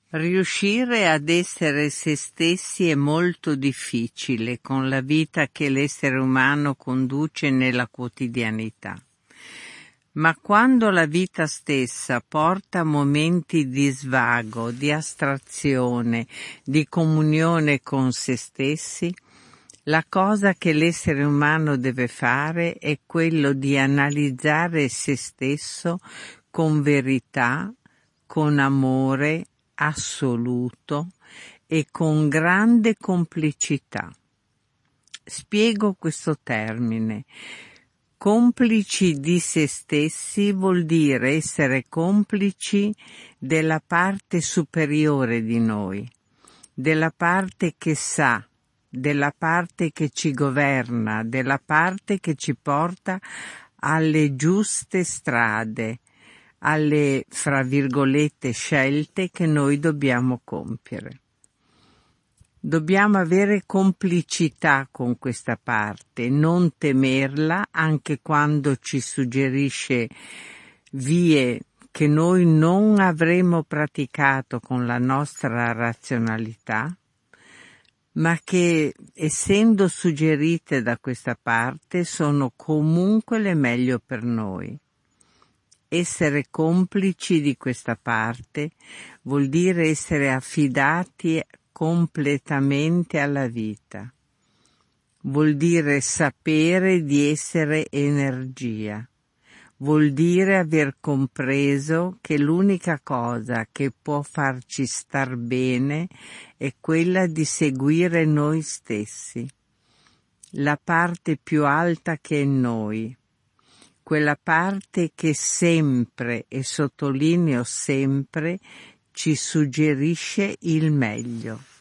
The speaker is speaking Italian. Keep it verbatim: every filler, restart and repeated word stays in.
Riuscire ad essere se stessi è molto difficile con la vita che l'essere umano conduce nella quotidianità. Ma quando la vita stessa porta momenti di svago, di astrazione, di comunione con se stessi, la cosa che l'essere umano deve fare è quello di analizzare se stesso con verità, con amore assoluto e con grande complicità. Spiego questo termine. Complici di se stessi vuol dire essere complici della parte superiore di noi, della parte che sa, della parte che ci governa, della parte che ci porta alle giuste strade, alle, fra virgolette, scelte che noi dobbiamo compiere. Dobbiamo avere complicità con questa parte, non temerla anche quando ci suggerisce vie che noi non avremo praticato con la nostra razionalità, ma che, essendo suggerite da questa parte, sono comunque le meglio per noi. Essere complici di questa parte vuol dire essere affidati completamente alla vita. Vuol dire sapere di essere energia. Vuol dire aver compreso che l'unica cosa che può farci star bene è quella di seguire noi stessi, la parte più alta che è noi. Quella parte che sempre, e sottolineo sempre, ci suggerisce il meglio.